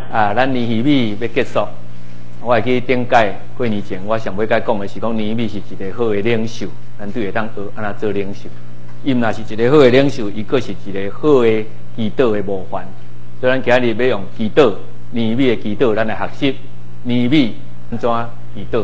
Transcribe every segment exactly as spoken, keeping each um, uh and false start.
啊，咱年鱼米要结束，我会去顶届过年前，我上尾该讲的是讲年鱼米是一个好的领袖，咱就会当学安怎做领袖。伊若是一个好的领袖，伊佫是一个好的祈祷的模范。所以咱今日要用祈祷年鱼米的祈祷，咱来学习年鱼米安怎祈祷。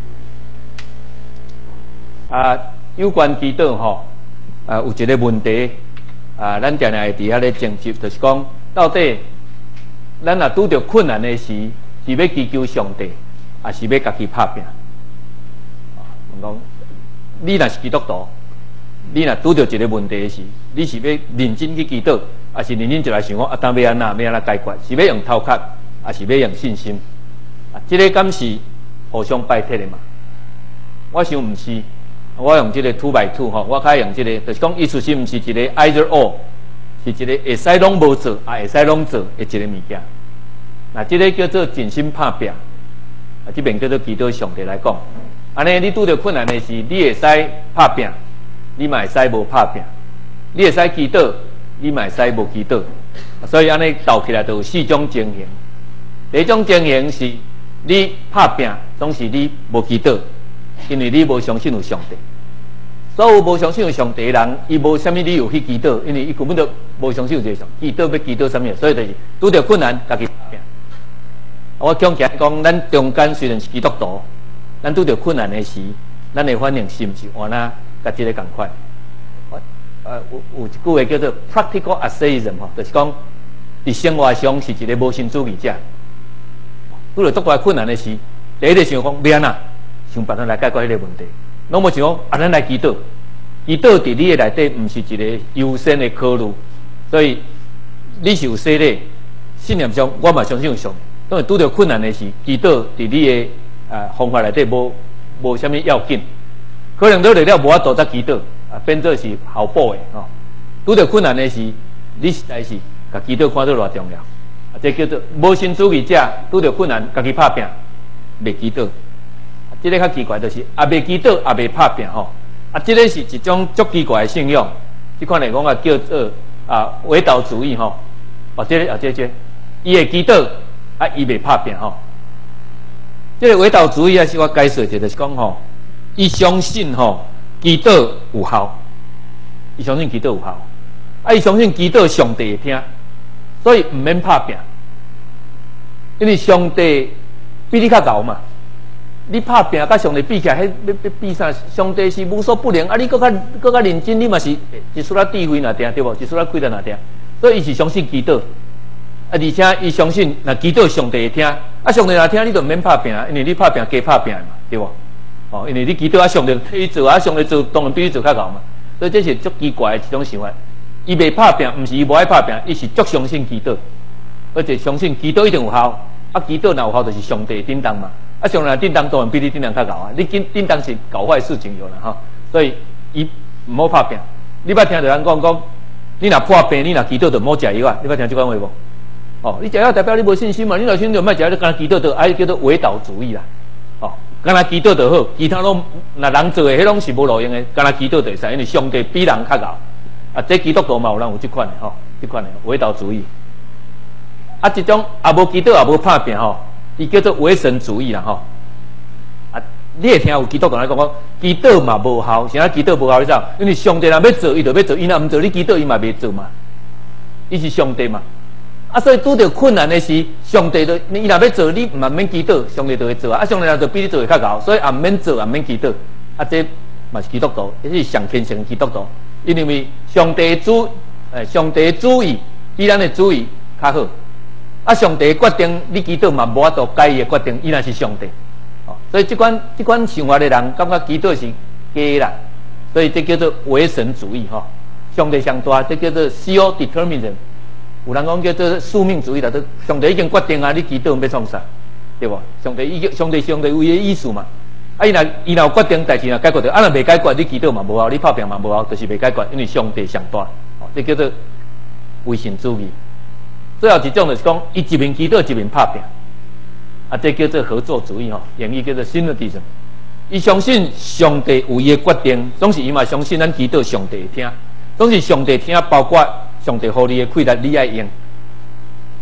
啊，有关祈祷吼，啊有一个问题。 啊，咱定定会伫遐咧争执，就是讲到底，咱若拄着困难的时，是要祈求上帝，还是要家己拍拼？啊，讲你若是基督徒，你若拄着一个问题的时，你是要认真去祈祷，还是认真就来想讲啊，当要安那要安那解决？是要用头壳，还是要用信心？啊，这个敢是互相拜铁的嘛？我想毋是。 我用这个 two by two 吼，我较用这个，就是讲意思是毋是一个 either or， 是一个会使拢无做，也会使拢做的一个物件。那这个叫做尽心拍拼，啊，这边叫做祈祷上帝来讲。安尼你拄着困难的时，你会使拍拼，你嘛会使无拍拼；你会使祈祷，你嘛会使无祈祷。所以安尼斗起来就有四种情形。第一种情形是你拍拼，总是你无祈祷。 因为你无相信有上帝，所有无相信有上帝的人，伊无啥物理由去祈祷，因为伊根本就无相信有这个上帝。祈祷要祈祷啥物？所以就是拄着困难，家己拍拼。我讲起来讲，咱中间虽然是基督徒，咱拄着困难的时，咱的反应是毋是换哪甲即个共款？呃，有有一句话叫做 practical atheism 吼，就是讲伫生活上是一个无神主义者。拄着足大困难的时，第一个想讲要安那？ 想办法来解决迄个问题，拢无想讲啊，咱来祈祷，祈祷伫你的内底，毋是一个优先的考虑，所以你是有说的，信念上我嘛相信有上，当然拄着困难的时，祈祷伫你的啊方法内底无无啥物要紧，可能到了了无法度再祈祷，啊变做是后补的吼。拄着困难的时，你实在是甲祈祷看做偌重要，啊这叫做无神主义者，拄着困难家己拍拼，袂祈祷。 这个较奇怪，就是也未祈祷，也未拍拼吼。啊，这个是一种足奇怪的信仰。这款来讲啊，叫做啊伪道主义吼。哦，这个啊，这这，伊会祈祷，啊，伊未拍拼吼。这个伪道主义啊，是我解释者，就是讲吼，伊相信吼祈祷有效，伊相信祈祷有效，啊，伊相信祈祷上帝会听，所以毋免拍拼，因为上帝比你较高嘛。 你拍拼，甲上帝比起来，迄要要比啥？上帝是无所不能，啊！你搁较搁较认真，你嘛是一撮仔智慧哪定对无？一撮仔几力哪定？所以伊是相信祈祷，啊！而且伊相信若祈祷上帝会听，啊！上帝若听，你就毋免拍拼，因为你拍拼加拍拼嘛，对无？哦，因为你祈祷啊，上帝替你做啊，上帝做当然比你做较高嘛。所以这是足奇怪的一种想法。伊袂拍拼，毋是伊无爱拍拼，伊是足相信祈祷，而且相信祈祷一定有效。啊，祈祷若有效，就是上帝叮当嘛。 啊，上来叮当当然比你叮当较高啊！你叮叮当是搞坏事情有了哈，所以伊唔好拍拼。你捌听到人讲讲，你若破病，你若祈祷就唔好食药啊！你捌听这款话无？哦，你食药代表你无信心嘛？你若信就莫食药，你干祈祷就哎叫做伪道主义啦。哦，干那祈祷就好，其他拢那人做的，迄拢是无路用的。干那祈祷就会使，因为上帝比人较高。啊，这基督徒嘛有人有这款的吼，这款的伪道主义。啊，这种也无祈祷也无拍拼吼。 伊叫做伪神主义啦吼，啊，你会听有基督徒来讲讲，祈祷嘛无效，啥祈祷无效？你知道？因为上帝若要做，伊就要做；伊若毋做，你祈祷伊嘛袂做嘛。伊是上帝嘛，啊，所以拄着困难的时，上帝就伊若要做，你嘛免祈祷，上帝就会做啊。啊，上帝若就比你做会较高，所以也免做，也免祈祷。啊，这嘛是基督徒，这是上虔诚的基督徒，因为上帝主，诶，上帝主意比咱的主意较好。 啊，上帝决定，你祈祷嘛无法度改伊的决定，伊若是上帝，哦，所以这款这款想法的人，感觉祈祷是假啦，所以这叫做伪神主义吼、哦。上帝上大，这叫做 self-determinism， 有人讲叫做宿命主义啦，都上帝已经决定啊，你祈祷要创啥，对无？上帝已经上帝上帝有伊的意思嘛，啊，伊若伊若有决定代志若解决着，啊，若未解决，你祈祷嘛无效，你拍拼嘛无效，就是未解决，因为上帝上大，哦，这叫做伪神主义。 最后一种就是讲，伊一面祈祷一面拍拼，啊，这叫做合作主义吼，英语叫做 synergism。伊相信上帝有伊的决定，总是伊嘛相信咱祈祷上帝会听，总是上帝听，包括上帝互你的气力你爱用。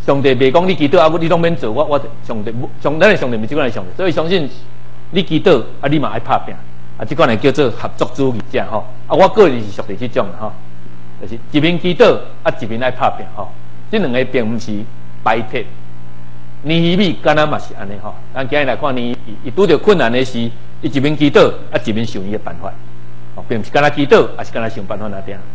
上帝袂讲你祈祷啊，你拢免做，我我上帝上咱的上帝咪即款的上帝，所以相信你祈祷啊，你嘛爱拍拼啊，即款的叫做合作主义者吼。啊，我个人是属于即种的吼，就是一面祈祷啊，一面爱拍拼吼。这两个并不是摆撇。尼希米敢若嘛是安尼吼，咱今日来看尼，伊拄着困难的时，伊一面祈祷啊，一面想伊的办法，哦，并不是敢若祈祷，也是敢若想办法那点。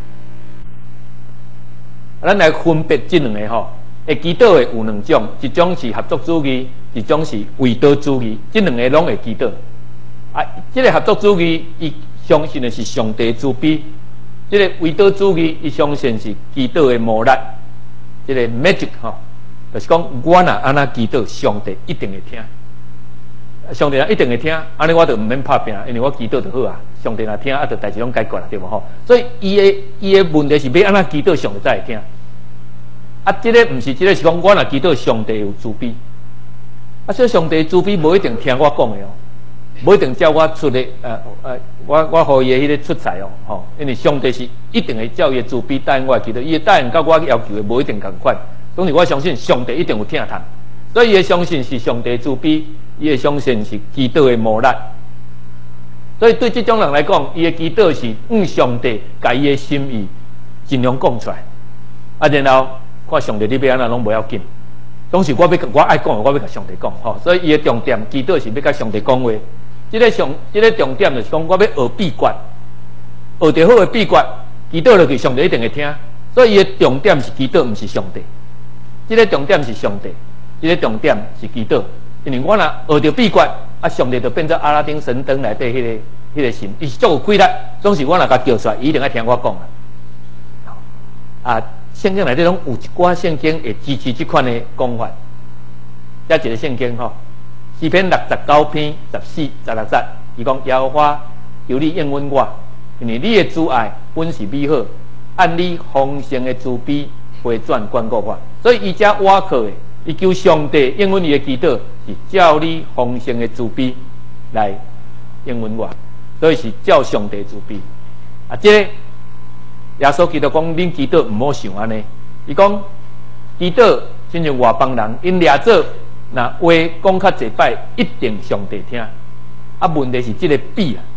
咱来分别这两个吼，会祈祷的有两种，一种是合作主义，一种是唯道主义，这两个拢会祈祷。啊，这个合作主义，伊相信的是上帝慈悲；这个唯道主义，伊相信是祈祷的魔力，这个 magic 吼。就是讲，我若安那祈祷，上帝一定会听。上帝一定会听，安尼我就唔免拍拼，因为我祈祷就好啊。上帝若听，啊，就代志拢解决啦，对无吼？所以伊的伊的问题是要安那祈祷，上帝才会听。啊，这个唔是，这个是讲我若祈祷，上帝有慈悲。啊，所以上帝慈悲无一定听我讲的哦，无一定叫我出的，呃呃，我我互伊的迄个出彩哦，吼，因为上帝是一定会照伊的慈悲答应我祈祷，伊答应到我要求的无一定共款。总之，我相信上帝一定有听谈，所以伊相信是上帝慈悲，伊会相信是祈祷的魔力。所以对这种人来讲，伊的祈祷是向上帝把伊的心意尽量讲出来，啊，然后看上帝你要安怎拢不要紧，总是我要我爱讲的，我要甲上帝讲吼。所以伊的重点祈祷是要甲上帝讲话。这个上，这个重点就是讲我要学秘诀，学得好的秘诀，祈祷落去上帝一定会听。所以伊的重点是祈祷，唔是上帝。这个重点是上帝，这个重点是祈祷。因为我若学着秘诀，啊，上帝就变做阿拉丁神灯内底迄个、迄个神，伊是足有规律。总是我若甲叫出来，伊一定爱听我讲啊。啊，圣经内底拢有一寡圣经会支持这款的讲法。遮一个圣经吼，诗篇六十九篇十四、十六节，伊讲耶和华求你应允我，因为你的慈爱本是美好，按你丰盛的慈悲回转关顾我。所以伊遮瓦靠的，伊求上帝应允伊的祈祷，是照你丰盛的慈悲来应允我，所以是照上帝慈悲。啊，这个耶稣基督讲，恁祈祷唔好想安尼。伊讲祈祷，亲像外邦人，因掠做那话讲较济摆，一定上帝听。啊，问题是这个比啊，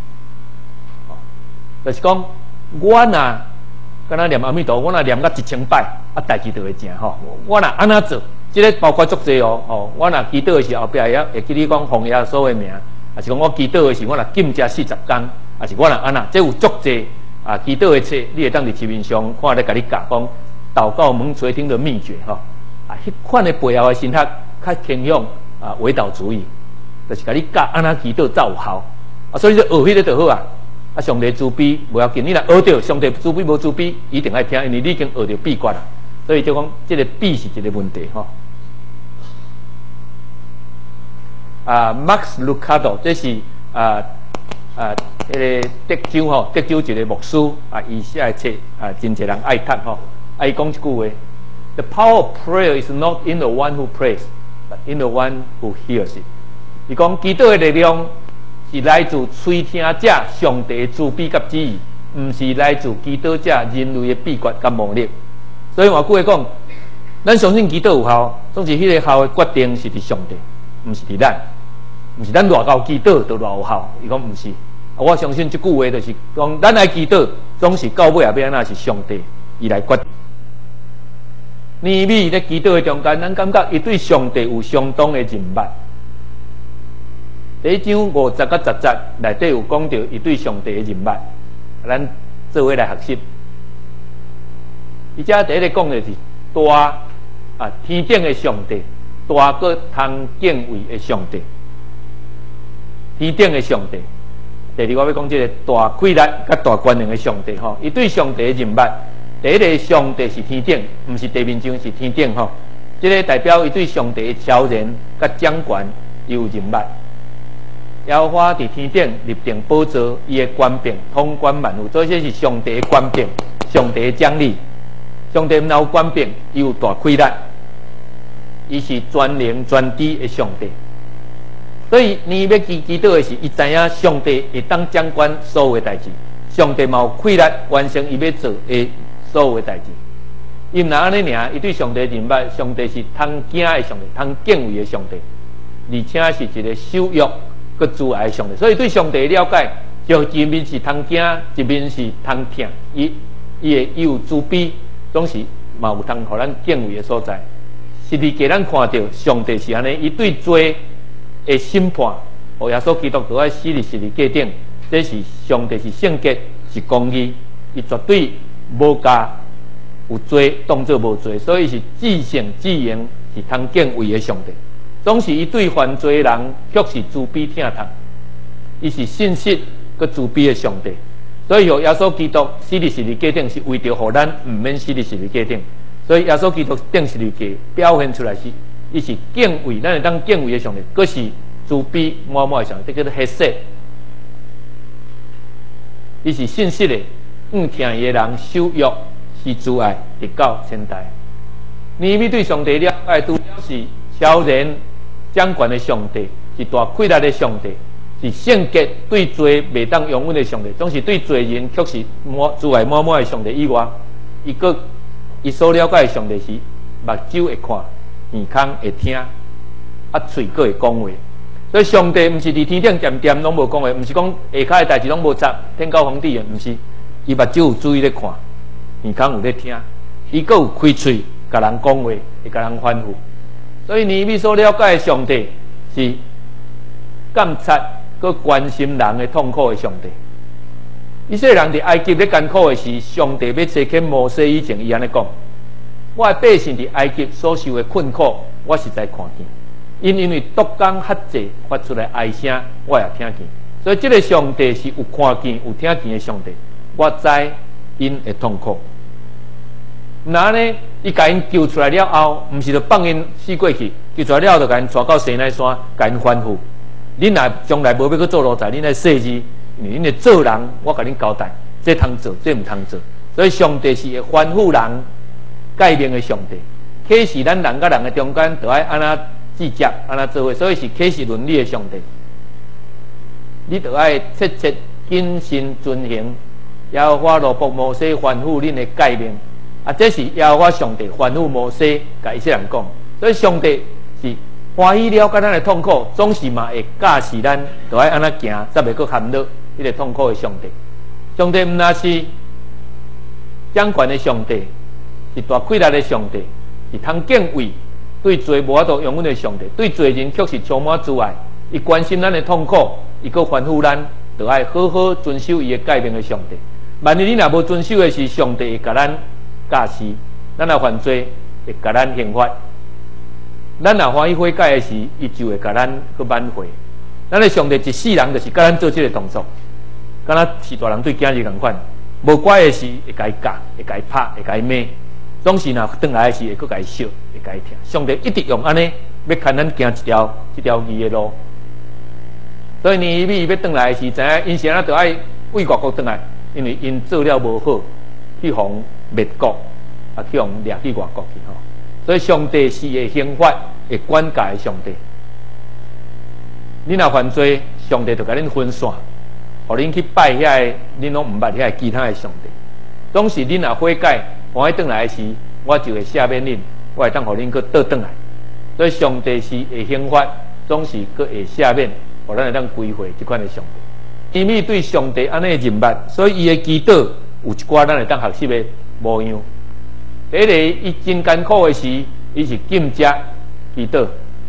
就是讲我若敢若念阿弥陀，我若念到一千摆，啊，代志就会成吼。我若安那做，即、这个包括足济哦，吼，我若祈祷的时候，后壁也会记你讲奉耶稣的名，啊是讲我祈祷的时候，我若禁食四十天，啊是我若安那，这有足济啊祈祷的册，你会当伫市面上看咧，甲你教讲祷告门垂听的秘诀吼，啊，迄款的背后的神学较倾向啊伪道主义，就是甲你教安那祈祷才有效，啊，所以说学迄个就好啊。啊，上帝慈悲不要紧，你若学着上帝慈悲无慈悲，一定爱听，因为你已经学着秘诀啦。所以就讲，这个秘是一个问题吼。啊 ，Max Lucado 这是啊啊，迄个德州吼，德州一个牧师啊，伊写的册啊，真侪人爱读吼。啊，伊讲一句话 ：The power of prayer is not in the one who prays, but in the one who hears it。伊讲祈祷的力量是来自垂听者上帝的慈悲甲旨意，唔是来自祈祷者人类的秘诀甲魔力。所以换句话讲，咱相信祈祷有效，总是迄个效的决定是伫上帝，唔是伫咱，唔是咱偌高祈祷就偌有效。伊讲唔是，我相信这句话就是讲，咱来祈祷，总是到尾也要安那是上帝伊来决定。尼米咧祈祷的中间，咱感觉伊对上帝有相当的认捌。第一章五十到十节内底有讲到伊对上帝的认捌，咱做伙来学习。伊遮第一个讲的是大啊天顶的上帝，大个通敬畏的上帝，天顶的上帝。第二我要讲这个大规律甲大权能的上帝吼，伊对上帝的认捌。第一个上帝是天顶，唔是地面上是天顶吼。这个代表伊对上帝的超然甲掌权有认捌。耶和华伫天顶立定宝座，伊的权柄统管万物，所以这是上帝的权柄，上帝的奖励。上帝唔有权柄，伊有大规律，伊是全能全知的上帝。所以你要祈祈祷的是，伊知影上帝会当掌管所有的代志，上帝嘛有规律完成伊要做的所有的代志。 伊毋若安尼尔，伊对上帝认捌，上帝是通惊的上帝，通敬畏的上帝，而且是一个守约佮慈爱的上帝。所以对上帝的了解，就一面是通惊，一面是通疼。伊伊会有慈悲，总是嘛有通互咱敬畏的所在。实际给咱看到，上帝是安尼，伊对罪的审判，互耶稣基督都爱死伫十字架顶。这是上帝是圣洁，是公义，伊绝对无甲有罪当作无罪，所以是至圣至严，是通敬畏的上帝。总是伊对犯罪的人，却是慈悲疼痛。伊是信实佮慈悲的上帝。所以，耶稣基督死伫十字架顶，是为着互咱毋免死伫十字架顶。所以，耶稣基督顶十字架表现出来是，伊是敬畏，咱会当敬畏的上帝，佫是慈悲满满的上帝，这叫做黑色。伊是信实的，唔听伊的人守约，是慈爱，直到千代。你面对上帝了解，除了是超然掌权的上帝，是大亏力的上帝，是圣洁对罪袂当容忍的上帝，总是对罪人却是满慈爱满满的上帝以外，伊个伊所了解的上帝是目睭会看，耳孔会听，啊嘴个会讲话。所以上帝毋是伫天顶点点拢无讲话，毋是讲下骹的代志拢无插天高皇帝的，毋是。伊目睭有注意咧看，耳孔有咧听，伊阁有开喙甲人讲话，会甲人吩咐。所以尼米所了解的上帝是监察佮关心人的痛苦的上帝。以色列人伫埃及咧艰苦的时，上帝要接见摩西以前，伊安尼讲：我的百姓伫埃及所受的困苦，我实在看见。因因为毒工赫济发出来哀声，我也听见。所以，这个上帝是有看见、有听见的上帝。我知因会痛苦。那呢，伊甲因救出来了后，毋是就放因死过去，救出来了后就甲因带到西奈山，甲因吩咐：恁若将来无要去做奴才，恁来说字，因为恁会做人，我甲恁交代，这通做，这毋通做。所以，上帝是会吩咐人改变的上帝。启示咱人甲人的中间，就爱安那制约，安那做伙，所以是启示伦理的上帝。你就爱切切谨慎遵行。耶和华罗卜摩西吩咐恁的诫命，啊，这是耶和华上帝吩咐摩西甲以色列人讲。所以上帝是欢喜了解咱的痛苦，总是嘛会教示咱，就爱安那行，才袂阁陷落迄个痛苦的上帝。上帝毋但是掌权的上帝，是大气力的上帝，是通敬畏，对罪无法度容忍的上帝，对罪人却是充满慈爱。伊关心咱的痛苦，伊阁吩咐咱，就爱好好遵守伊的诫命的上帝。万一你若无遵守的是，上帝会甲咱教示，咱若犯罪会甲咱刑罚。咱若欢喜悔改的时，伊就会甲咱去挽回。咱的上帝一世人就是甲咱做这个动作，敢若是大人对囝儿共款。无乖的时会甲伊教，会甲伊拍，会甲伊骂。总是若转来的时会阁甲伊笑，会甲伊听。上帝一直用安尼要牵咱行一条一条义的路。所以尼米要转来的时，知影因是安怎着爱为外国转来。因为因做了无好，去互灭国，啊，去互掠去外国去吼。所以上帝是会刑罚、会管教的上帝。你若犯罪，上帝就甲恁分散，互恁去拜遐个，恁拢毋捌遐个其他的上帝。总是恁若悔改，欢喜转来时，我就会赦免恁，我会当互恁去倒转来。所以上帝是会刑罚，总是佫会赦免，互咱会当归回即款的上帝。尼米对上帝安尼认捌，所以伊的祈祷有一寡咱会当学习的模样。第一个，伊真艰苦的时，伊是禁食祈祷，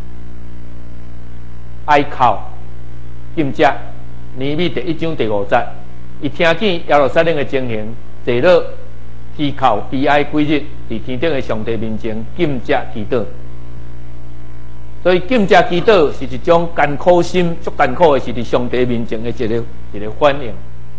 哀哭禁食。尼米第一章第五节，伊听见耶路撒冷的情形，坐落啼哭悲哀几日，伫天顶的上帝面前禁食祈祷。所以禁食祈祷是一种艰苦心、足艰苦的，是伫上帝面前的一个一个反应。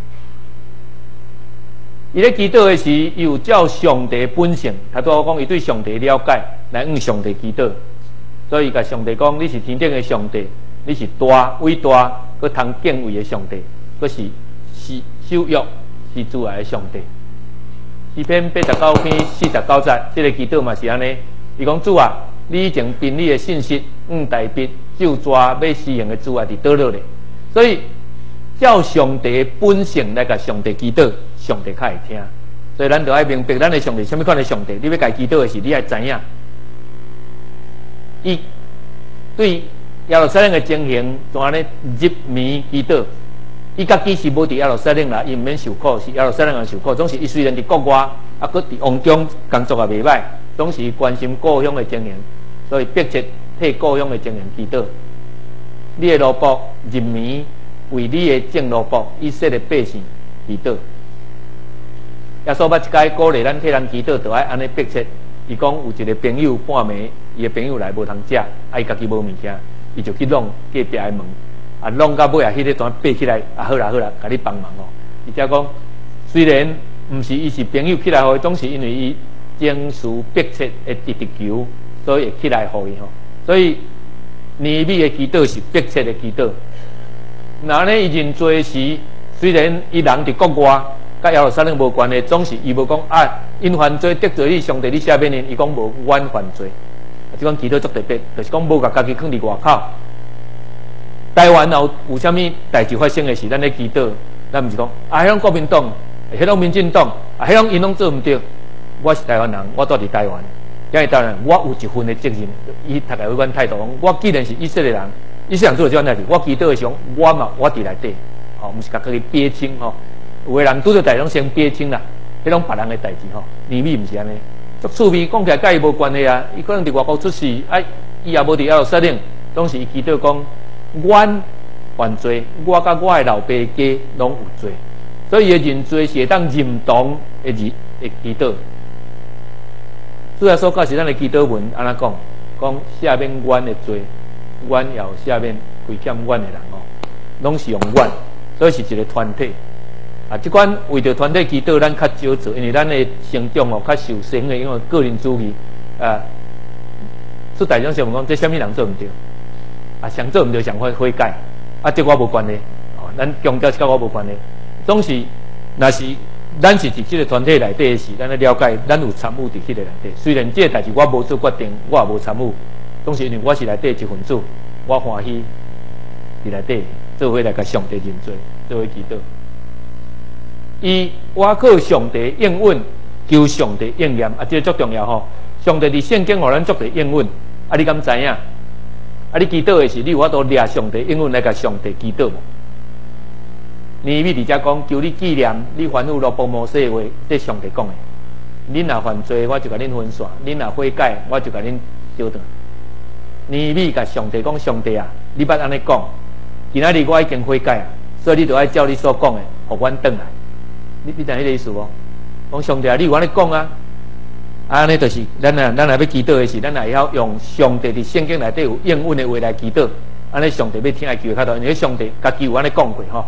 伊咧祈祷的时，伊有照上帝本性，他拄好讲，伊对上帝了解，来向上帝祈祷。所以甲上帝讲：你是天顶的上帝，你是大伟大，佮通敬畏的上帝，佮是是守约、是慈爱的上帝。诗篇八十九篇四十九节，这个祈祷嘛是安尼。伊讲：主啊，你已经凭你的信息，向大笔就抓要施行的主啊，伫倒落咧。所以照上帝的本性来甲上帝祈祷，上帝较会听。 所以咱就爱明白咱的上帝什么款的上帝，你要家祈祷的时，你爱知影。伊对耶路撒冷的情形，怎安尼入眠祈祷？伊家己是无伫耶路撒冷啦，伊毋免受苦，是耶路撒冷人受苦。总是伊虽然伫国外，啊，搁伫王中工作也袂歹，总是关心故乡的情形，所以迫切替故乡的情形祈祷。你的奴仆入眠，为你的正奴仆以色列百姓祈祷。耶稣捌一解鼓励咱替人祈祷，就爱安尼迫切。伊讲有一个朋友半暝，伊的朋友来无通食，啊，伊家己无物件，伊就去弄隔壁的门，啊，弄到尾啊，迄个段爬起来，啊，好啦好啦，甲你帮忙哦。而且讲，虽然毋是伊是朋友起来，互伊，总是因为伊情绪迫切的直直求，所以会起来互伊吼。所以尼米的祈祷是迫切的祈祷。那呢，伊认罪时，虽然伊人伫国外。甲耶路撒冷无关的，总是伊无讲啊，因犯罪得罪你，上帝你赦免因，伊讲无阮犯罪，即讲祈祷足特别，就是讲无甲家己囥伫外口。台湾有有啥物代志发生的时，咱咧祈祷，咱毋是讲啊，迄种国民党，迄种民进党，啊，迄种因拢做毋对。我是台湾人，我住伫台湾，因为当然我有一份的责任。伊大概有阮态度讲，我既然是以色列人，以色列人做这款代志，我祈祷的时候，我嘛我伫内底，吼、哦，毋是甲家己憋清吼。有个人拄着代志拢先憋清啦，迄种别人的代志吼，尼米毋是安尼，足趣味，讲起来甲伊无关系啊。伊可能伫外国出世，啊，伊也无伫耶路撒冷，总是伊祈祷讲，阮犯罪，我甲我的老爸家拢有罪，所以伊的认罪是会当认同的字的祈祷。主要所教是咱的祈祷文安怎讲？讲赦免阮的罪，阮也有赦免亏欠阮的人哦，拢是用阮，所以是一个团体。啊，即款为着团体祈祷，咱较少做，因为咱的成长哦较受师兄的因为个人主义啊。出大众时问讲，这什么人做毋对？啊，谁做毋对，谁悔悔改？啊，这我无关系。哦，咱强调是甲我无关系。总是，若是咱是伫即个团体内底时，咱咧了解，咱有参与伫迄个内底。虽然这个代志我无做决定，我也无参与，总是因为我是内底一份子，我欢喜伫内底做伙来甲上帝认罪，做伙祈祷。伊我靠上帝应允，求上帝应验，啊，这个足重要吼。上帝伫圣经互咱足地应允，啊，你敢知影？啊，你祈祷的是你有法度掠上帝应允来甲上帝祈祷无？尼米伫遮讲，求你纪念你吩咐罗伯摩西的话，这上帝讲的。恁若犯罪，我就甲恁分散；恁若悔改，我就甲恁丢断。尼米甲上帝讲：上帝啊，你捌安尼讲，今仔日我已经悔改啊，所以你就爱照你所讲的，互阮转来。你你知迄个意思无？讲上帝啊，你有安尼讲啊？安尼就是咱啊，咱若要祈祷的是，咱也要用上帝伫圣经内底有应允的话来祈祷。安尼上帝要听爱求较多，因为上帝家己有安尼讲过吼。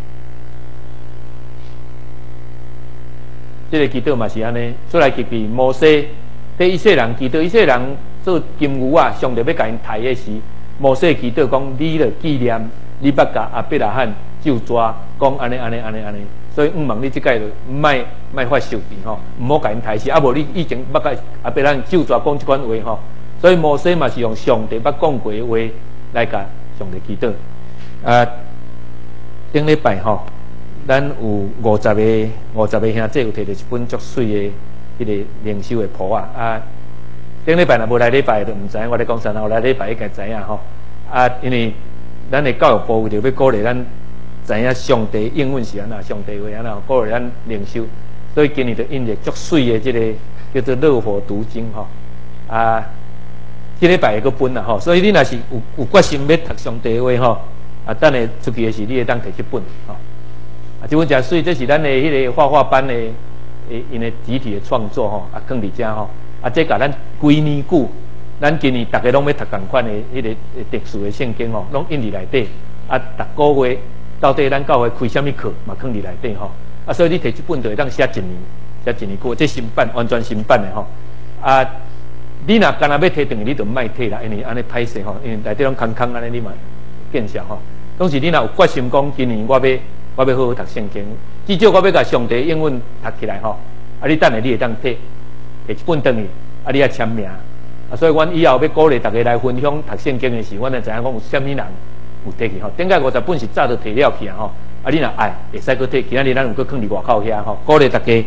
这个祈祷嘛是安尼，出来记比摩西对以色列人祈祷，以色列人做金牛啊，上帝要甲因抬的时，摩西祈祷讲：你著纪念，你捌甲阿伯拉罕咒抓，讲安尼安尼安尼安尼。所以毋望你即届就莫莫发受气吼，毋好甲因抬死，啊无你以前捌甲阿伯咱咒抓讲即款话吼，所以摩西嘛是用上帝捌讲过的话来甲上帝祈祷。啊，顶礼拜吼，咱有五十个五十个兄弟有摕着一本足水的迄个灵修的谱啊，啊，顶礼拜若无来礼拜就毋知影我咧讲啥，后来礼拜应该知影吼。啊，因为咱的教育部就要鼓励咱。知影上帝应允是安那，上帝话安那，鼓励咱灵修，所以今年就印着足水的即个叫做《乐火读经》吼，啊，即礼拜个本啦吼，所以你若是有有决心要读上帝的话吼，啊，等下出去的时你会当摕即本吼，啊，即本诚水，这是咱的迄个画画班的诶因的集体的创作吼，啊，放伫遮吼，啊，这甲咱几年久，咱今年逐个拢要读共款的迄个特殊的圣经吼，拢印伫内底，啊，逐个月。到底咱教会开什么课嘛？放伫内底吼，啊，所以你摕即本就会当写一年，写一年过，这新版完全新版的吼。啊，你若干那要摕等于你就莫摕啦，因为安尼歹势吼，因为内底拢空空安尼，你嘛见笑吼。当时你若有决心讲，今年我要我要好好读圣经，至少我要甲上帝英文读起来吼。啊，你等下你会当摕摕一本等于，啊，你要签名。啊，所以阮以后要鼓励大家来分享读圣经的时，阮就知影讲有啥物人。有摕去吼，顶个五十本是早就摕了去啊吼，啊你若爱会使搁摕，其他日咱有搁放伫外口遐吼，鼓励大家摕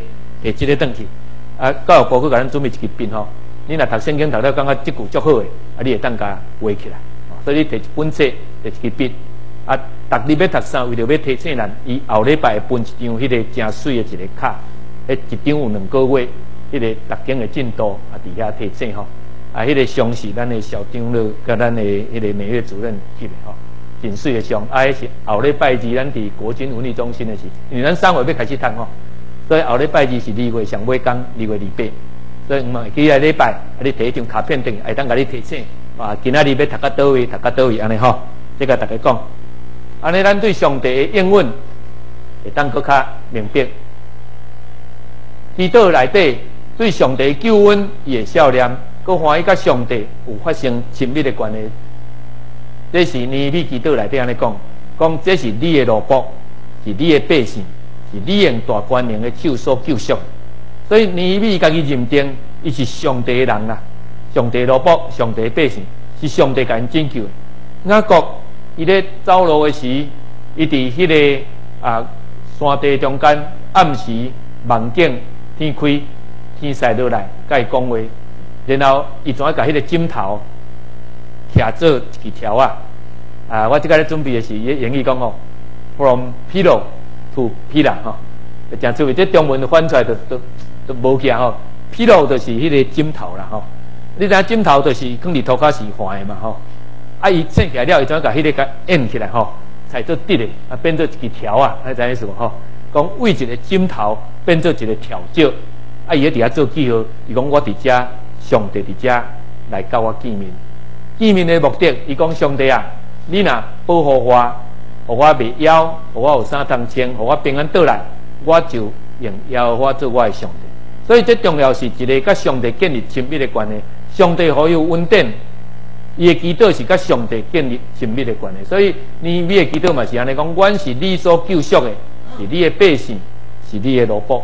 摕即个转去。啊，教育部佫甲咱准备一支笔吼，你若读圣经读了感觉即句足好诶，啊，你会当甲画起来。所以你摕一本册，摕一支笔，啊，逐日要读啥，为着要提醒咱，伊后礼拜分一张迄个诚水诶一个卡，迄一张有两个月，迄个读经诶进度啊，伫遐提醒吼。啊，迄个上是咱诶校长了，甲咱诶迄个美院主任翕诶吼，真水诶上。啊，迄是后礼拜二咱伫国军文理中心诶时，因为咱三月要开始读吼，所以后礼拜二是二月上尾工，二月二八。所以唔系，几个礼拜，啊，你摕一张卡片等，会当甲你提醒，啊，今仔日要读到倒位，读到倒位安尼吼，即个大家讲，安尼咱对上帝诶应允会当搁较明白。祈祷内底对上帝救恩伊会笑脸。佮欢喜甲上帝有发生亲密的关系，这是尼米祈祷内底安尼讲，讲这是你的奴仆，是你的百姓，是你用大官人的手所救赎。所以尼米家己认定，伊是上帝的人啦，上帝奴仆，上帝的百姓，是上帝甲因拯救的。雅各伊咧走路的时，伊伫迄个啊山地中间，暗时梦境天开，天晒落来，甲伊讲话。然后，伊怎啊甲迄个枕头徛做一条啊？啊，我即个咧准备的是，伊英语讲吼 ，from pillow to pillar 吼，真趣味。这中文翻出来都都都无起吼。pillow 就是迄个枕头啦吼。你知枕头就是放伫涂骹是环的嘛吼。啊，伊醒起来了，伊怎啊甲迄个甲按起来吼，踩做直的，啊变做一条啊，你知意思无吼？讲为一个枕头变做一个条石，啊，伊喺底下做记号，伊讲我伫遮。上帝伫遮来甲我见面，见面的目的，伊讲上帝啊，你若保护我，互我袂枵，互我有衫通穿，互我平安倒来，我就用枵我做我的上帝。所以最重要是一个甲上帝建立亲密的关系。上帝好有稳定，伊的祈祷是甲上帝建立亲密的关系。所以尼米的祈祷嘛是安尼讲，阮是你所救赎的，是你的百姓，是你的奴仆。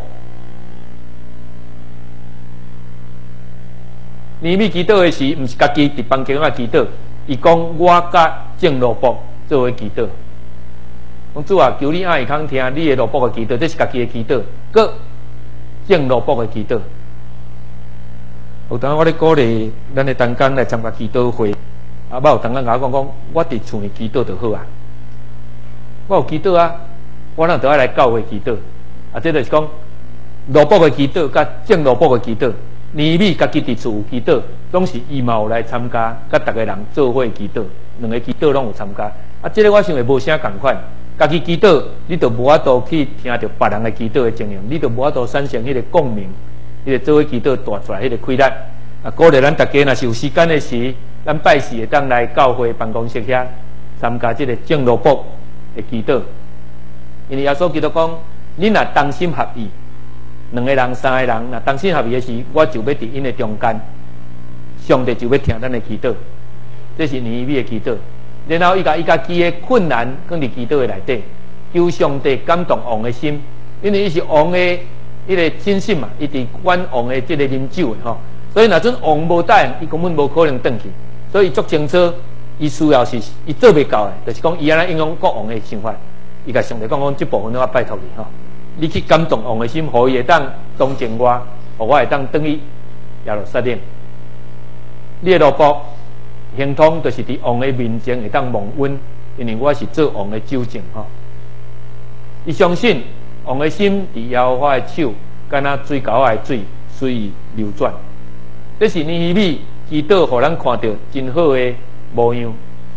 尼米祈祷的时，毋是家己伫房间啊祈祷，伊讲我甲正奴仆做为祈祷。讲主啊，求你爱康听你的奴仆的祈祷，这是家己的祈祷，搁正奴仆的祈祷。有当我咧鼓励咱的同工来参加祈祷会，啊，捌有同工甲我讲讲，我伫厝里祈祷就好啊。我有祈祷啊，我哪都爱来教会祈祷。啊，这就是讲奴仆的祈祷甲正奴仆的祈祷。尼米家己伫厝有祈祷，总是伊嘛有来参加，甲逐个人做伙祈祷，两个祈祷拢有参加。啊，这个我想会无啥共款。家己祈祷，你就无法度去听到别人的祈祷的情形，你就无法度产生迄个共鸣，迄个做伙祈祷带出来迄个快乐。啊，鼓励咱大家若是有时间的时，咱拜四会当来教会办公室遐参加这个正奴仆的祈祷。因为耶稣基督讲，你若同心合意。两个人、三个人，若同心合意的时，我就要伫因的中间，上帝就要听咱的祈祷。这是尼米的祈祷。然后伊甲伊家己的困难放伫祈祷的内底，求上帝感动王的心，因为伊是王的迄个亲信嘛，伊伫管王的这个啉酒的吼。所以若阵王无答应，伊根本无可能转去。所以伊足清楚，伊需要是伊做袂到的，就是讲伊安尼影响国王的想法。伊甲上帝讲讲，这部分我拜托你吼。你去感动王的心，互伊会当忠敬我，互我会当转去耶路撒冷。你的奴仆行通，就是伫王的面前会当蒙恩，因为我是做王的酒政吼。伊相信王的心伫耶和华的手，敢若水沟的水随伊流转。这是尼米祈祷，互咱看到真好的模样。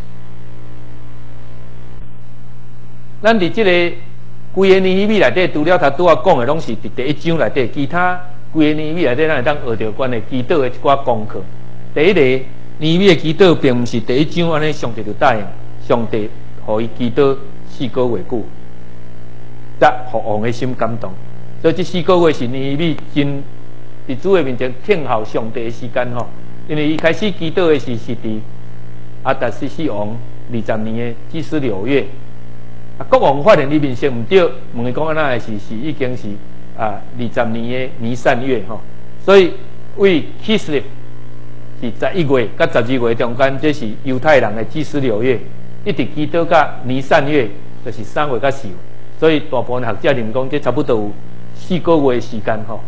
咱伫这个。规个尼米内底，除了他拄啊讲的，拢是伫第一章内底。其他规个尼米内底，咱会当学到关于祈祷的一寡功课。第一个，尼米的祈祷并毋是第一章安尼，上帝就答应，上帝互伊祈祷四个月久，则互王的心感动。所以这四个月是尼米真伫主的面前听候上帝的时间吼。因为伊开始祈祷的时是伫阿达西西王二十年的祭司六月。啊，国王发现伊面色毋对，问伊讲安那的是是已经是啊二十年的尼散月吼，所以为希斯利是十一月甲十二月中间，这是犹太人的祭司六月，一直祈祷到尼散月，就是三月甲四月，所以大部分学者认讲，这差不多有四个月的时间吼，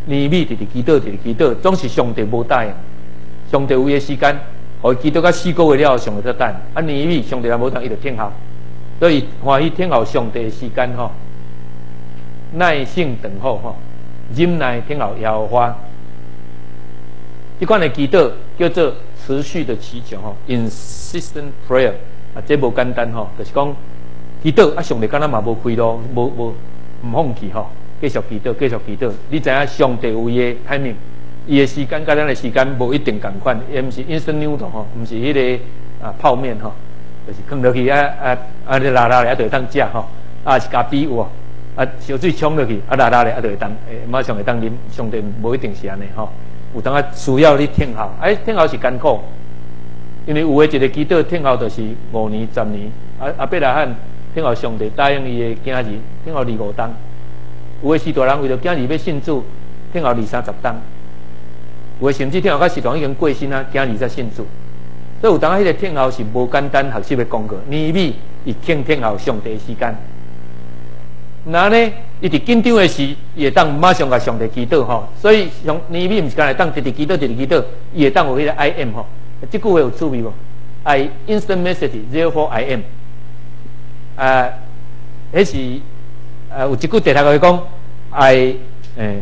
年米直直祈祷，直直祈祷，总是上帝无答应。上帝有伊个时间，互伊祈祷到四个月了后，上帝才等。啊，年米上帝也无等，伊就听候。所以欢喜听候上帝的时间吼，耐性等候吼，忍耐听候耶和华。这款的祈祷叫做持续的祈求吼 ，insistent prayer 啊，这无简单吼，就是讲祈祷啊，上帝敢若嘛无开路，无无唔放弃吼，继续祈祷，继续祈祷。你知影上帝有伊的歹命，伊的时间甲咱的时间无一定共款，也毋是 instant noodle 吼，毋是迄个啊泡面吼。就是放落去啊啊啊！你拉拉咧，啊，就会当食吼。啊，是加比有哦，啊，烧水冲落去，啊，拉拉咧，啊，就会当，诶，马上会当啉。上帝无一定是安尼吼，有当啊需要你听候，哎，听候是艰苦，因为有诶一个祈祷听候就是五年、十年。啊啊，伯拉罕听候上帝答应伊诶囝儿，听候二五冬。有诶许大人为着囝儿要信主，听候二三十冬。有诶甚至听候到时堂已经过身啊，囝儿才信主。所以有当啊，迄个听候是无简单学习的功课，年米伊听听候上帝的时间。那呢，伊伫紧张的时，伊会当马上甲上帝祈祷吼。所以上年米毋是干来当直直祈祷，直直祈祷，伊会当有迄个 I am 吼。这句话有趣味无 ？I instant message, therefore I am。啊，迄是啊有一句地头个讲 I 诶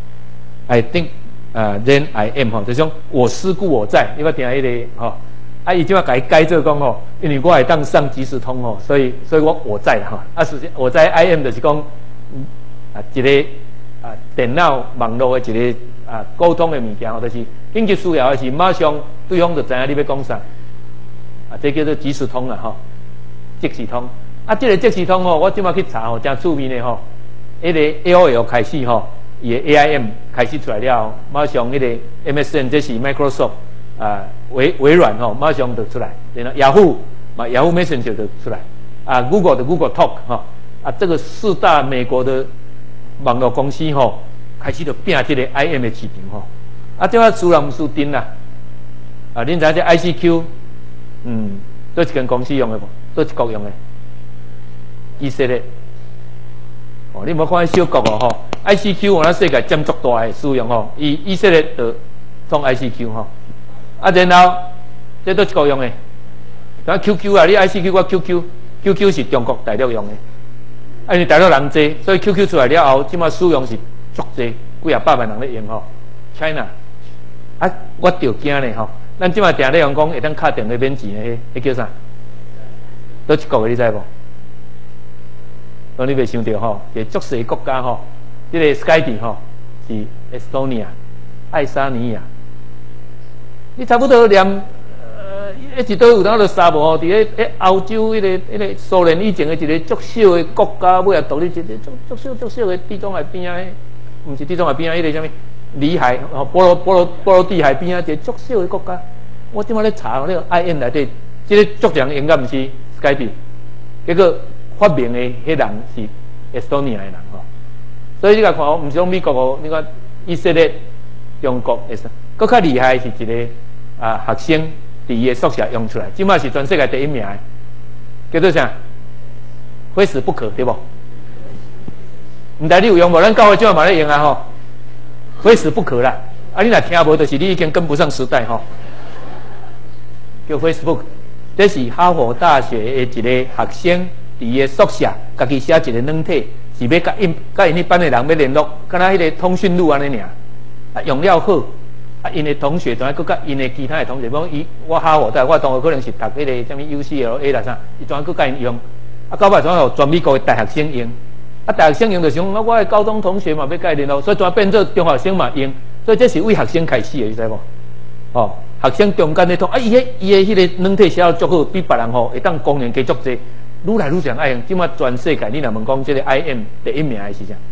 I think 啊 then I am 吼，就是讲我思故我在。你捌听迄个吼？啊，伊即马改改做讲吼，因为我会当上即时通吼，所以所以我我在哈。啊，实际我在 I M 就是讲，啊一个啊电脑网络的一个啊沟通的物件吼，就是紧急需要的是马上对方就知影你要讲啥，啊这叫做即时通啦吼，即时通。啊，这个即时通吼，我即马去查吼，真趣味的吼，迄个 A O L 开始吼，伊的 A I M 开始出来了，马上迄个 M S N 这是 Microsoft。啊，微微软吼、哦，马上就出来，然后雅虎嘛，雅虎 Messenger 就出来，啊 ，Google 的 Google Talk 哈、哦，啊，这个四大美国的网络公司吼、哦，开始就拼这个 I M 的市场吼、哦，啊，这个输人毋输阵啦，啊，恁知影这 I C Q， 嗯，都一间公司用的无，都一国用的，以色列，哦，你无看小国哦吼 ，I C Q 我咱世界占足大的使用吼，以以色列就创 I C Q 吼。啊，然后这都一个用的，像 Q Q 啊，你 I C Q 我 Q Q，Q Q 是中国大陆用的，啊，因为大陆人多，所以 Q Q 出来了后，即马使用是足多，几啊百万人咧用吼。China， 啊，我着惊咧吼，咱即马定咧用讲会当敲电话免钱的，迄叫啥？倒一个的你知无？当你袂想到吼，一个足细国家吼，这个 Skype 吼是 Estonia， 爱沙尼亚。你差不多连呃，一直都有当个沙漠，伫咧诶欧洲迄、那个迄、那个苏联以前的一个足小的国家，尾啊独立一个足足小足小的地中海边啊，毋是地中海边啊，迄、那个啥物里海哦，波罗波罗波罗的海边啊，一个足小的国家。我即马咧查那个 I M 内底，即、这个足强应该毋是 Skype， 结果发明的迄人是 Estonia 的人吼、哦。所以你甲看哦，毋是讲美国哦，你看以色列、中国会使。更较厉害是一个啊学生伫伊个宿舍用出来，即马是全世界第一名的，叫做啥？非死不可，对无？毋知你有用无？咱教会即马嘛咧用啊吼，非死不可啦。啊，你若听无，就是你已经跟不上时代吼。叫 Facebook， 这是哈佛大学的一个学生伫伊个宿舍，家己写一个软体，是要甲因甲因迄班的人要联络，敢若迄个通讯录安尼尔，啊用了好。啊，因的同学，同埋佮甲因的其他的同学，比如伊我哈佛大，我同学可能是读迄个什么 U C L A 啦啥，伊怎啊佮甲因用？啊，到尾怎啊全美国的大学生用？啊，大学生用就想，啊，我的高中同学嘛要甲伊联络，所以怎变做中学生嘛用？所以这是为学生开始的，你知无？哦，学生中间咧通，啊，伊迄伊的迄个软体写得足好，比别人吼会当公认加足济，愈来愈常爱用。即马全世界，你若问讲这个 I M 第一名的是啥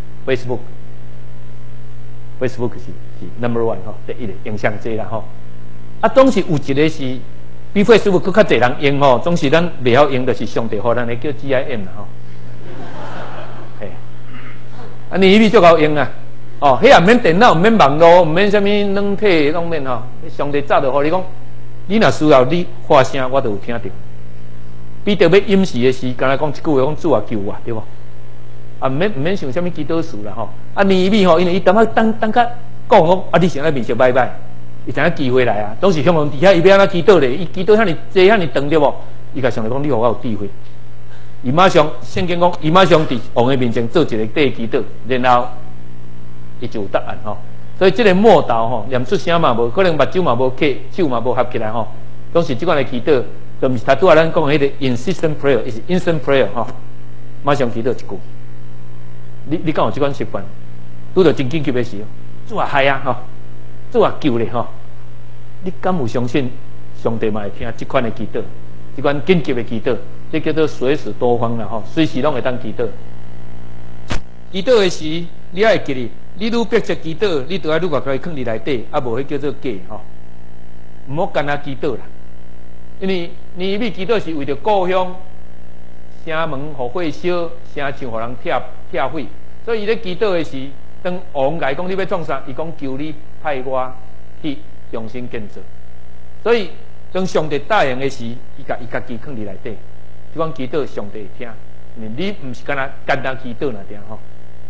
？Facebook。Facebook 是是 number one 吼，第一个影响济啦吼。啊，总是有一个是比 Facebook 更较侪人用吼，总是咱袂晓用，就是上帝互咱的叫 G I M 啦吼。嘿，啊，你伊就够用啊。哦，迄也毋免电脑，毋免网络，毋免啥物软体，拢免吼。上帝早就互你讲，你若需要你发声，我就有听到。比特要隐士的时，敢若讲一句话，讲主啊救我，对无？ 啊，唔免唔免想什么祈祷词啦吼。啊，年尾吼，因为伊当啊当当甲讲讲，啊，你先来面色拜拜，伊知影机会来啊。当时向人底下伊要安怎祈祷咧？伊祈祷遐尼济遐尼长对无？伊甲上帝讲，你互我有智慧。伊马上圣经讲，伊马上伫王的面前做一个第祈祷，然后伊就有答案吼。所以这个末道吼，念出声嘛无，可能目睭嘛无开，手嘛无合起来吼。当时即款的祈祷，就毋是他拄仔咱讲的迄个 insistent prayer， 是 instant prayer 吼，马上祈祷一句。你你敢有即款习惯？拄着真紧急的时候，主啊害啊吼，主啊救咧吼。你敢有相信上帝嘛会听即款的祈祷？即款紧急的祈祷，这叫做随时多方啦吼，随时拢会当祈祷。祈祷的时，你爱记哩，你愈迫切祈祷，你就爱愈外甲伊藏伫内底，啊无迄叫做假吼，毋好干那祈祷啦。因为年尾祈祷是为着故乡，城门互火烧，城墙互人拆拆毁，所以伊咧祈祷的时，当王甲伊讲你要创啥，伊讲求你派我去重新建造。所以当上帝答应的时，伊甲伊家己藏伫内底，即款祈祷上帝会听，因为你毋是干那简单祈祷那点吼。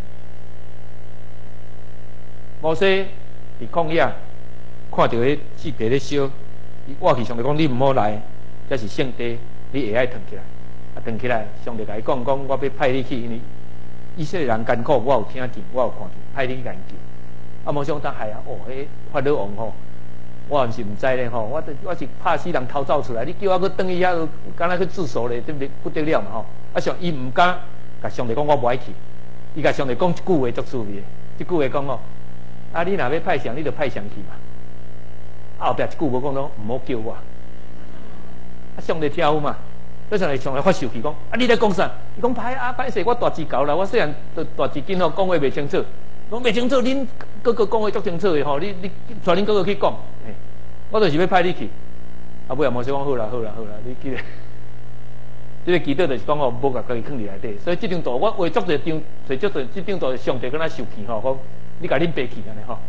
摩西伫旷野看到迄四地咧烧。伊活去，上帝讲你毋好来，这是圣地，你会爱腾起来。啊，腾起来，上帝甲伊讲讲，我要派你去，因为以色列人艰苦，我有听见，我有看见，派你去研究。啊，摩西讲，哎呀，哦，迄法老王吼，我毋是毋知咧吼，我我是怕死人逃走出来，你叫我去等伊遐，敢若去自首咧，对不对？不得了嘛吼！啊，上伊毋敢，甲上帝讲我无爱去，伊甲上帝讲一句话足趣味的，一句话讲哦，啊，你若要派上，你就派上去嘛。后壁一句无讲咯，唔好叫我。啊，上帝听有嘛？所以上帝上来发受气讲，啊，你咧讲啥？伊讲歹啊，歹势，我大字搞啦，我虽然大字囡吼讲话袂清楚，讲袂清楚，恁哥哥讲话足清楚的吼，你你带恁哥哥去讲，嘿，我就是要派你去。啊，尾啊，摩西讲好啦，好啦，好啦，你记咧。这个祈祷就是讲哦，无甲家己藏伫内底，所以这张图我画足一张，找足多这张图上帝跟他受气吼，讲你甲恁爸去安尼吼。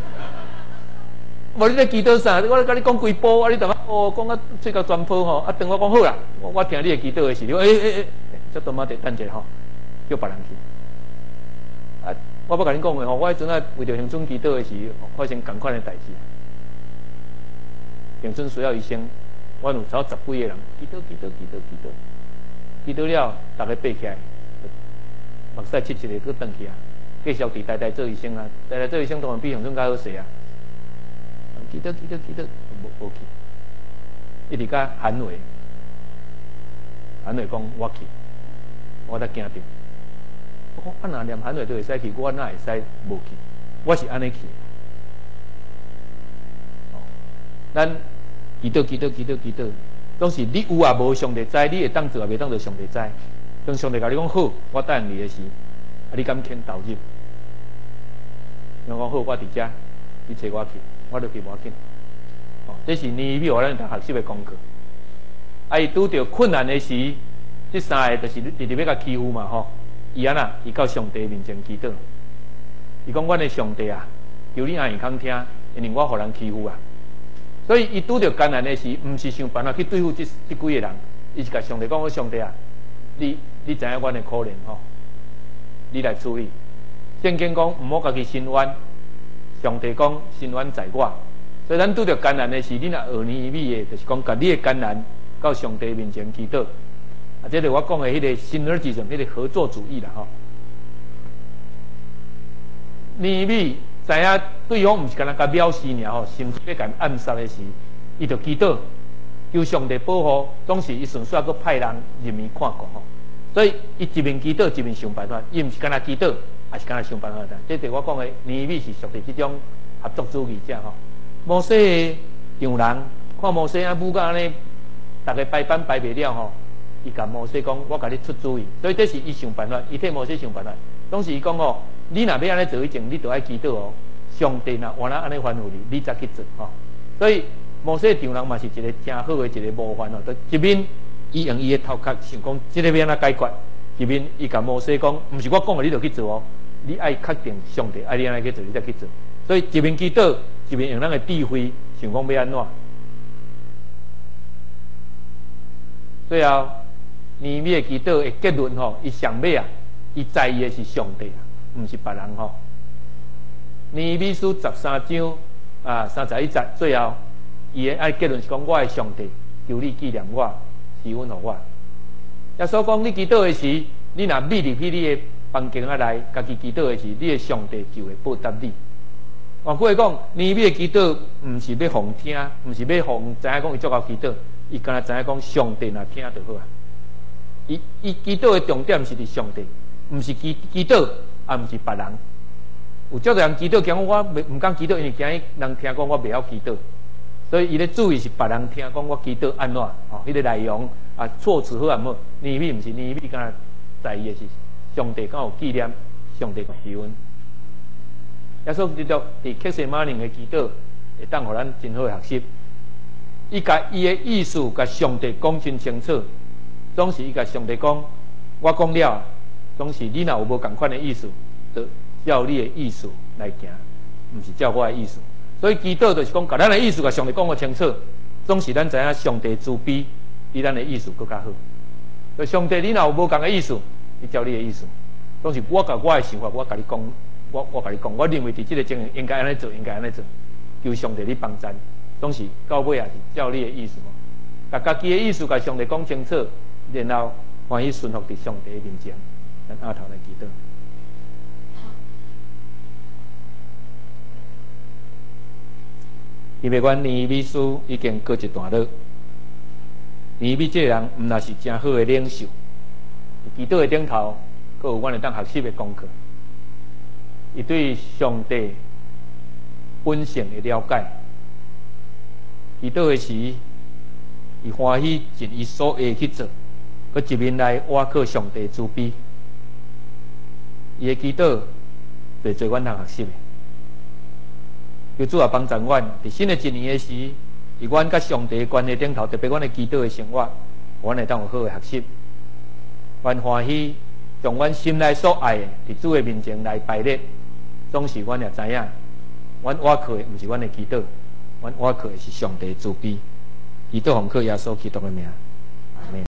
无你咧祈祷啥？我咧甲你讲几步，啊！你淡仔哦，讲啊嘴角全破吼，啊！等我讲好啦，我我听你的祈祷的时候，诶诶诶，这他妈得等者吼，叫别人去。啊！我要甲你讲的吼，我迄阵啊为着乡村祈祷的时候，发生同款的代志。乡村需要医生，我有超十几个人祈祷祈祷祈祷祈祷，祈祷了，大家爬起来，目屎七七个，搁转去啊，继续伫台台做医生啊，台台做医生当然比乡村较好势啊。祈祷祈祷祈祷，无无去，一直甲喊话，喊话讲我去，我才惊着。我讲啊，若念喊话都会使去，我哪会使无去？我是安尼去。哦，咱祈祷祈祷祈祷祈祷，总是你有也无上帝知，你会当做也袂当做上帝知。当上帝甲你讲好，我答应你的时，啊，你敢肯投入？我讲好，我伫遮，你找我去。我就去无要紧，哦，这是年尾我咱学习的功课。啊，伊拄着困难的时，这三个就是直直要甲欺负嘛吼。伊安那，伊到上帝面前祈祷，伊讲阮的上帝啊，求你安耳康听，因为我互人欺负啊。所以伊拄着艰难的时，毋是想办法去对付这这几个人，伊是甲上帝讲：我上帝啊，你你知影阮的可怜吼，你来处理。圣经讲毋好家己伸冤。上帝讲：伸冤在我，所以咱拄着艰难的时，你若学年尾的，就是讲，甲你的艰难到上帝面前祈祷。啊，这是我讲的迄个 synergism， 迄个合作主义啦，吼。年尾知影对方毋是干那甲藐视尔吼，甚至要甲暗杀的时，伊就祈祷，求上帝保护，总是伊顺续搁派人入面看顾吼。所以伊一面祈祷，一面想办法，伊毋是干那祈祷。也是干那想办法的，这对我讲的年尾是属于这种合作主义者吼。摩西的丈人看摩西啊武甲安尼，大家排班排袂了吼，伊甲摩西讲：我甲你出主意。所以这是伊想办法，伊替摩西想办法。当时伊讲吼，你若要安尼做以前，你就爱祈祷哦。上帝若原来安尼吩咐你，你才去做吼。所以摩西的丈人嘛是一个真好的一个模范哦。一面伊用伊的头壳想讲，这个要安怎解决？一面伊甲摩西讲，毋是我讲的，你就去做哦。你爱确定上帝爱你安尼去做，你才去做。所以一面祈祷，一面用咱的智慧想讲要安怎。最后年尾的祈祷的结论吼，伊上尾啊， 伊在意的是上帝啊，毋是别人吼。尼米书十三章啊三十一节最后，伊的爱结论是讲：我的上帝，求你纪念我，施恩互我。耶稣讲：你祈祷的时，你若秘入去你的房间啊内，家己祈祷的时，你的上帝就会报答你。换句话讲，尼米的祈祷毋是要互听，毋是要互知影讲伊足够祈祷，伊敢若知影讲上帝若听就好啊。伊伊祈祷的重点是伫上帝，毋是祈祈祷，也毋是别人。有足多人祈祷，讲我袂毋敢祈祷，因为惊人听讲我袂晓祈祷，所以伊咧注意是别人听讲我祈祷安怎哦，迄、那个内容啊措辞好啊无？尼米毋是尼米，敢若在意的是上帝敢有纪念上帝施恩。耶稣基督伫克西马尼的祈祷，会当互咱真好学习。伊甲伊的意思，甲上帝讲真清楚。总是伊甲上帝讲，我讲了，总是你若有无共款的意思，就照你的意思来行，毋是照我的意思。所以祈祷就是讲，甲咱的意思甲上帝讲个清楚，总是咱知影上帝慈悲，比咱的意思更较好。所以上帝，你若有无共个意思，你照你的意思。总是我甲我的想法，我甲你讲，我我甲你讲，我认为伫即个情形应该安尼做，应该安尼做，求上帝你帮咱。总是到尾也是照你的意思，甲家己的意思甲上帝讲清楚。然后欢喜顺服伫上帝面前，咱阿头来祈祷。因为阮尼米书已经过一段落，尼米这个人毋若是真好的领袖，祈祷的顶头，阁有阮会当学习的功课。伊对上帝本性的了解，祈祷的时，伊欢喜尽伊所会去做。佮一面来挖靠上帝慈悲，伊的祈祷就做阮通学习的。求主也帮助阮，伫新的一年的时，伫阮甲上帝的关系顶头，特别阮的祈祷的生活，阮会当有好的学习。阮欢喜将阮心内所爱的，伫主的面前来摆列。总是阮也知影，阮挖靠的毋是阮的祈祷，阮挖靠的是上帝的慈悲。祈祷奉靠耶稣基督的名。